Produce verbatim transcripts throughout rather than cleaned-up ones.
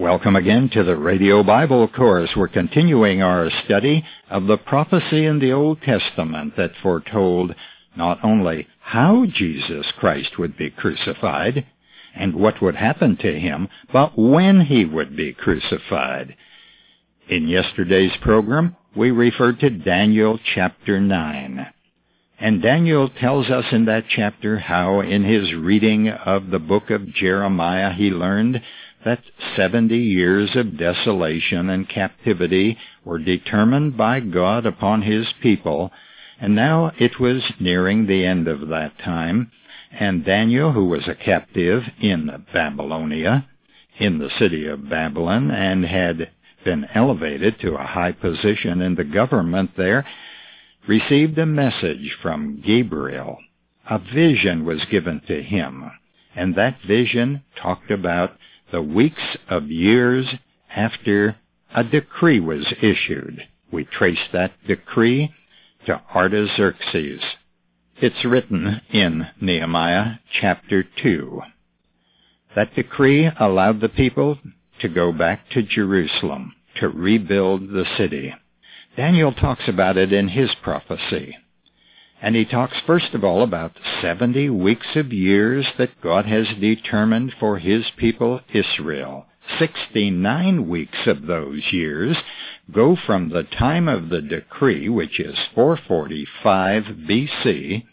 Welcome again to the Radio Bible Course. We're continuing our study of the prophecy in the Old Testament that foretold not only how Jesus Christ would be crucified and what would happen to him, but when he would be crucified. In yesterday's program, we referred to Daniel chapter nine. And Daniel tells us in that chapter how in his reading of the book of Jeremiah he learned that seventy years of desolation and captivity were determined by God upon his people, and now it was nearing the end of that time, and Daniel, who was a captive in Babylonia, in the city of Babylon, and had been elevated to a high position in the government there, received a message from Gabriel. A vision was given to him, and that vision talked about the weeks of years after a decree was issued. We trace that decree to Artaxerxes. It's written in Nehemiah chapter two. That decree allowed the people to go back to Jerusalem, to rebuild the city. Daniel talks about it in his prophecy. And he talks first of all about seventy weeks of years that God has determined for his people Israel. Sixty-nine weeks of those years go from the time of the decree, which is four forty-five B C,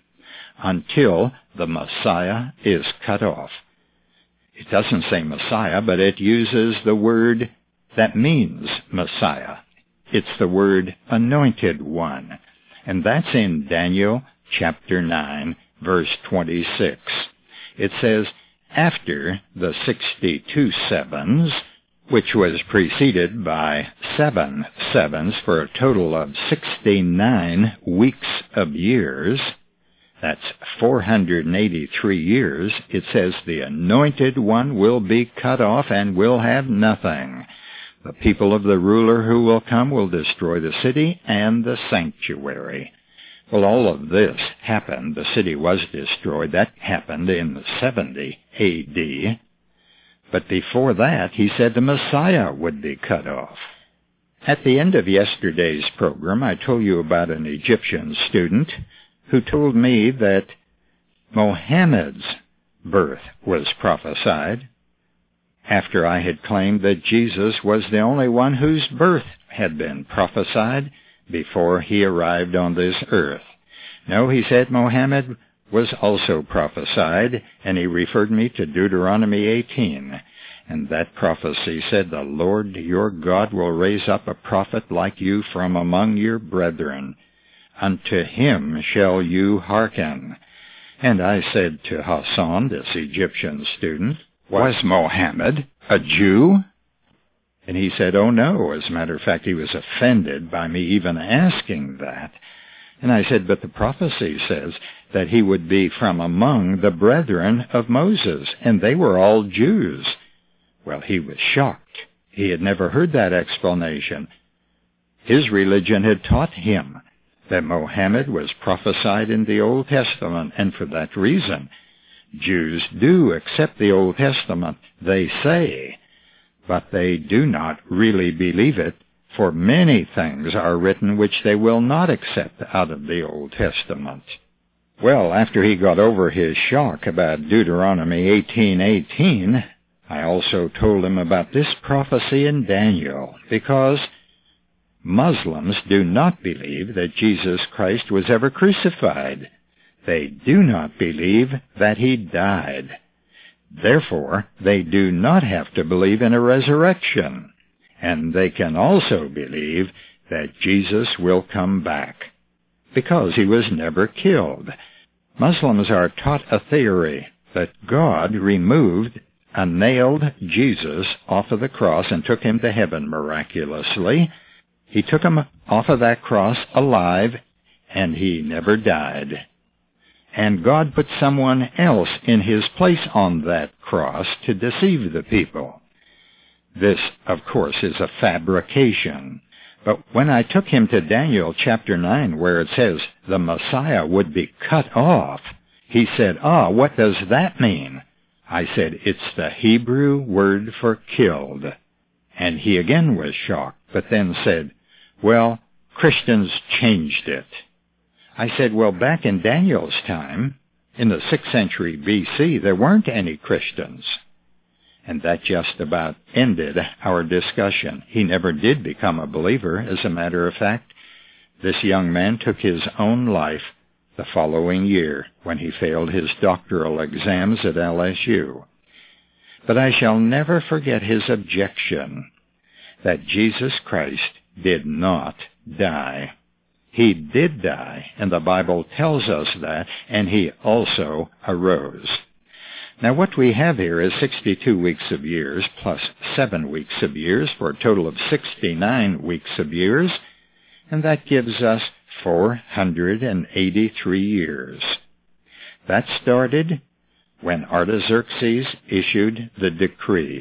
until the Messiah is cut off. It doesn't say Messiah, but it uses the word that means Messiah. It's the word anointed one. And that's in Daniel chapter nine, verse twenty-six. It says, after the sixty-two sevens, which was preceded by seven sevens for a total of sixty-nine weeks of years, that's four hundred eighty-three years, it says the anointed one will be cut off and will have nothing. The people of the ruler who will come will destroy the city and the sanctuary. Well, all of this happened. The city was destroyed. That happened in seventy A D. But before that, he said the Messiah would be cut off. At the end of yesterday's program, I told you about an Egyptian student who told me that Mohammed's birth was prophesied, after I had claimed that Jesus was the only one whose birth had been prophesied before he arrived on this earth. No, he said Mohammed was also prophesied, and he referred me to Deuteronomy eighteen. And that prophecy said, the Lord your God will raise up a prophet like you from among your brethren. Unto him shall you hearken. And I said to Hassan, this Egyptian student, was Mohammed a Jew? And he said, oh no, as a matter of fact, he was offended by me even asking that. And I said, but the prophecy says that he would be from among the brethren of Moses, and they were all Jews. Well, he was shocked. He had never heard that explanation. His religion had taught him that Mohammed was prophesied in the Old Testament, and for that reason, Jews do accept the Old Testament, they say, but they do not really believe it, for many things are written which they will not accept out of the Old Testament. Well, after he got over his shock about Deuteronomy eighteen eighteen, I also told him about this prophecy in Daniel, because Muslims do not believe that Jesus Christ was ever crucified. They do not believe that he died. Therefore, they do not have to believe in a resurrection. And they can also believe that Jesus will come back, because he was never killed. Muslims are taught a theory that God removed and nailed Jesus off of the cross and took him to heaven miraculously. He took him off of that cross alive, and he never died. And God put someone else in his place on that cross to deceive the people. This, of course, is a fabrication. But when I took him to Daniel chapter nine, where it says the Messiah would be cut off, he said, ah, what does that mean? I said, it's the Hebrew word for killed. And he again was shocked, but then said, "Well, Christians changed it." I said, "Well, back in Daniel's time, in the sixth century B C, there weren't any Christians." And that just about ended our discussion. He never did become a believer. As a matter of fact, this young man took his own life the following year when he failed his doctoral exams at L S U. But I shall never forget his objection that Jesus Christ did not die. He did die, and the Bible tells us that, and he also arose. Now what we have here is sixty-two weeks of years plus seven weeks of years for a total of sixty-nine weeks of years, and that gives us four hundred eighty-three years. That started when Artaxerxes issued the decree.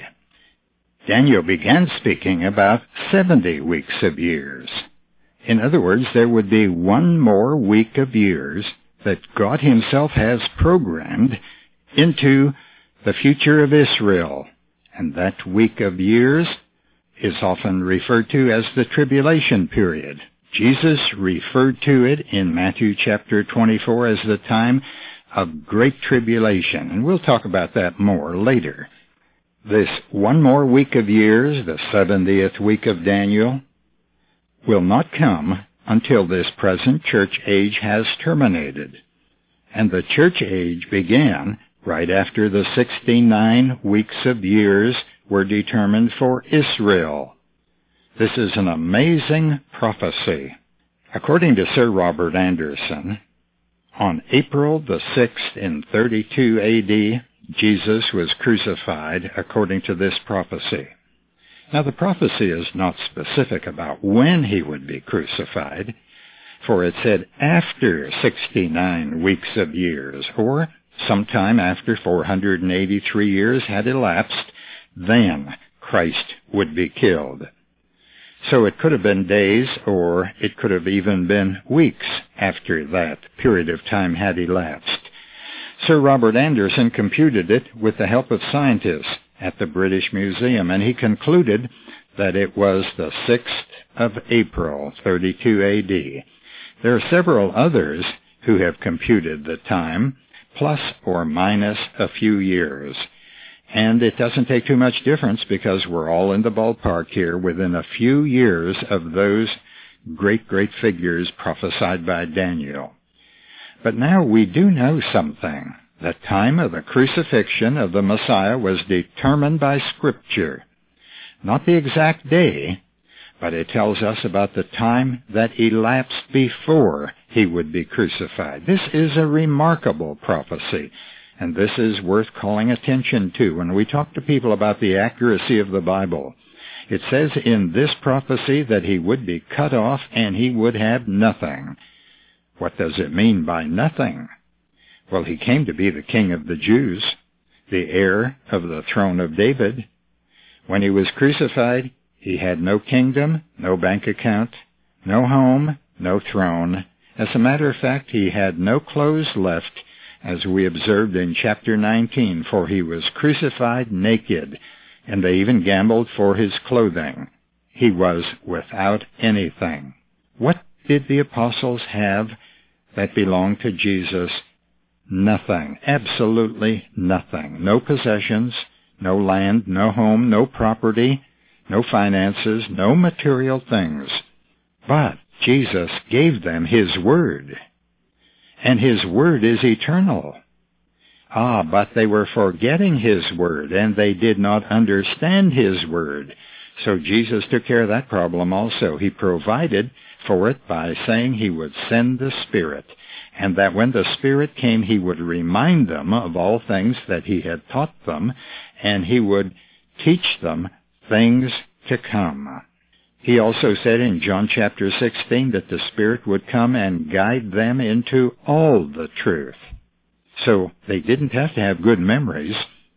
Daniel began speaking about seventy weeks of years. In other words, there would be one more week of years that God himself has programmed into the future of Israel. And that week of years is often referred to as the tribulation period. Jesus referred to it in Matthew chapter twenty-four as the time of great tribulation, and we'll talk about that more later. This one more week of years, the seventieth week of Daniel, will not come until this present church age has terminated. And the church age began right after the sixty-nine weeks of years were determined for Israel. This is an amazing prophecy. According to Sir Robert Anderson, on April the sixth in thirty-two A D, Jesus was crucified according to this prophecy. Now the prophecy is not specific about when he would be crucified, for it said after sixty-nine weeks of years, or sometime after four hundred eighty-three years had elapsed, then Christ would be killed. So it could have been days, or it could have even been weeks after that period of time had elapsed. Sir Robert Anderson computed it with the help of scientists at the British Museum, and he concluded that it was the sixth of April, thirty-two A D. There are several others who have computed the time, plus or minus a few years. And it doesn't take too much difference because we're all in the ballpark here within a few years of those great, great figures prophesied by Daniel. But now we do know something. The time of the crucifixion of the Messiah was determined by Scripture. Not the exact day, but it tells us about the time that elapsed before he would be crucified. This is a remarkable prophecy. And this is worth calling attention to. When we talk to people about the accuracy of the Bible, it says in this prophecy that he would be cut off and he would have nothing. What does it mean by nothing? Well, he came to be the King of the Jews, the heir of the throne of David. When he was crucified, he had no kingdom, no bank account, no home, no throne. As a matter of fact, he had no clothes left, as we observed in chapter nineteen, for he was crucified naked, and they even gambled for his clothing. He was without anything. What did the apostles have that belonged to Jesus? Nothing. Absolutely nothing. No possessions, no land, no home, no property, no finances, no material things. But Jesus gave them his word. And his word is eternal. Ah, but they were forgetting his word, and they did not understand his word. So Jesus took care of that problem also. He provided for it by saying he would send the Spirit, and that when the Spirit came, he would remind them of all things that he had taught them, and he would teach them things to come. He also said in John chapter sixteen that the Spirit would come and guide them into all the truth. So they didn't have to have good memories.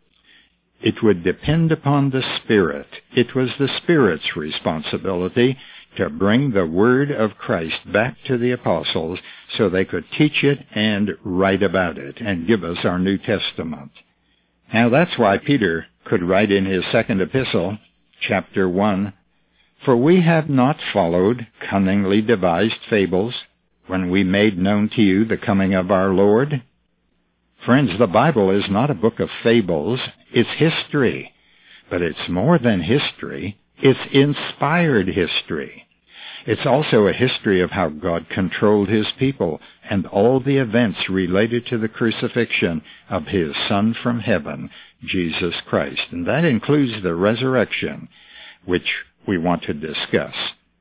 It would depend upon the Spirit. It was the Spirit's responsibility to bring the word of Christ back to the apostles so they could teach it and write about it and give us our New Testament. Now that's why Peter could write in his second epistle, chapter one, "For we have not followed cunningly devised fables when we made known to you the coming of our Lord." Friends, the Bible is not a book of fables, it's history. But it's more than history, it's inspired history. It's also a history of how God controlled his people and all the events related to the crucifixion of his Son from heaven, Jesus Christ. And that includes the resurrection, which we want to discuss.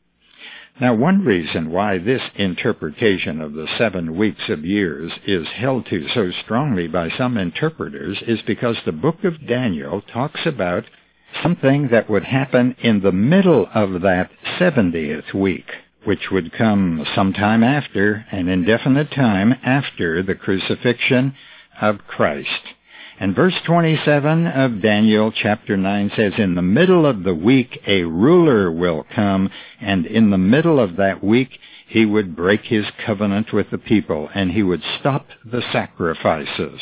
Now, one reason why this interpretation of the seven weeks of years is held to so strongly by some interpreters is because the book of Daniel talks about something that would happen in the middle of that seventieth week, which would come sometime after, an indefinite time after the crucifixion of Christ. And verse twenty-seven of Daniel chapter nine says, "In the middle of the week a ruler will come, and in the middle of that week he would break his covenant with the people, and he would stop the sacrifices."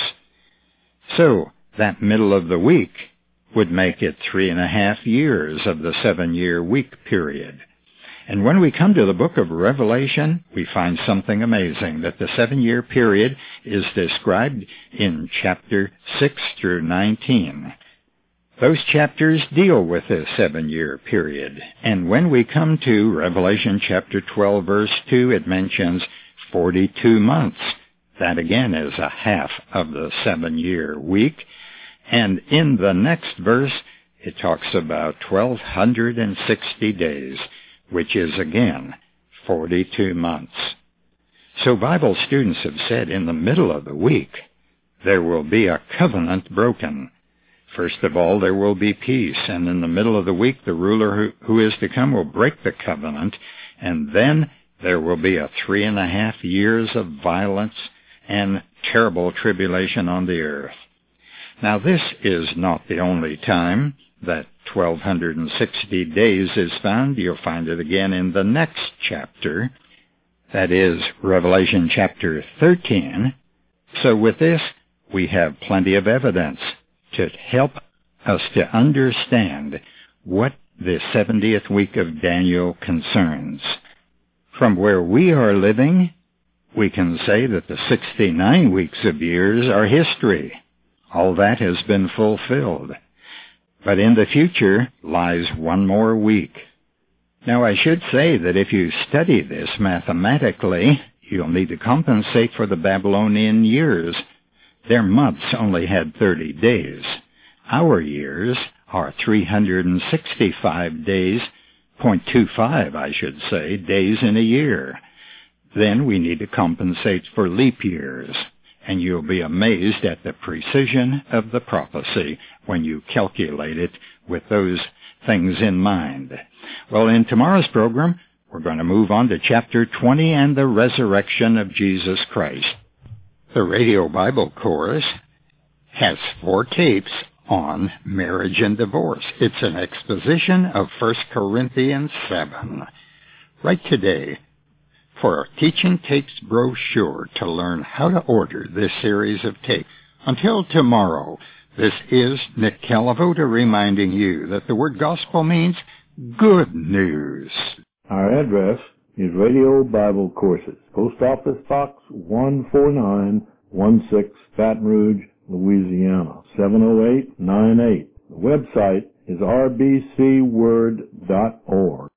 So, that middle of the week would make it three and a half years of the seven-year week period. And when we come to the book of Revelation, we find something amazing, that the seven-year period is described in chapter six through nineteen. Those chapters deal with this seven-year period. And when we come to Revelation chapter twelve, verse two, it mentions forty-two months. That again is a half of the seven-year week. And in the next verse, it talks about twelve sixty days, which is again forty-two months. So Bible students have said in the middle of the week, there will be a covenant broken. First of all, there will be peace, and in the middle of the week, the ruler who, who is to come will break the covenant, and then there will be a three and a half years of violence and terrible tribulation on the earth. Now, this is not the only time that twelve sixty days is found. You'll find it again in the next chapter, that is Revelation chapter thirteen. So with this, we have plenty of evidence to help us to understand what the seventieth week of Daniel concerns. From where we are living, we can say that the sixty-nine weeks of years are history. All that has been fulfilled. But in the future lies one more week. Now, I should say that if you study this mathematically, you'll need to compensate for the Babylonian years. Their months only had thirty days. Our years are three hundred sixty-five days, zero point two five, I should say, days in a year. Then we need to compensate for leap years. And you'll be amazed at the precision of the prophecy when you calculate it with those things in mind. Well, in tomorrow's program, we're going to move on to chapter twenty and the resurrection of Jesus Christ. The Radio Bible Chorus has four tapes on marriage and divorce. It's an exposition of First Corinthians seven. Right today, for our Teaching Tapes brochure to learn how to order this series of tapes. Until tomorrow, this is Nick Calavoda reminding you that the word gospel means good news. Our address is Radio Bible Courses, Post Office Box one four nine one six, Baton Rouge, Louisiana, seven oh eight nine eight. The website is r b c word dot org.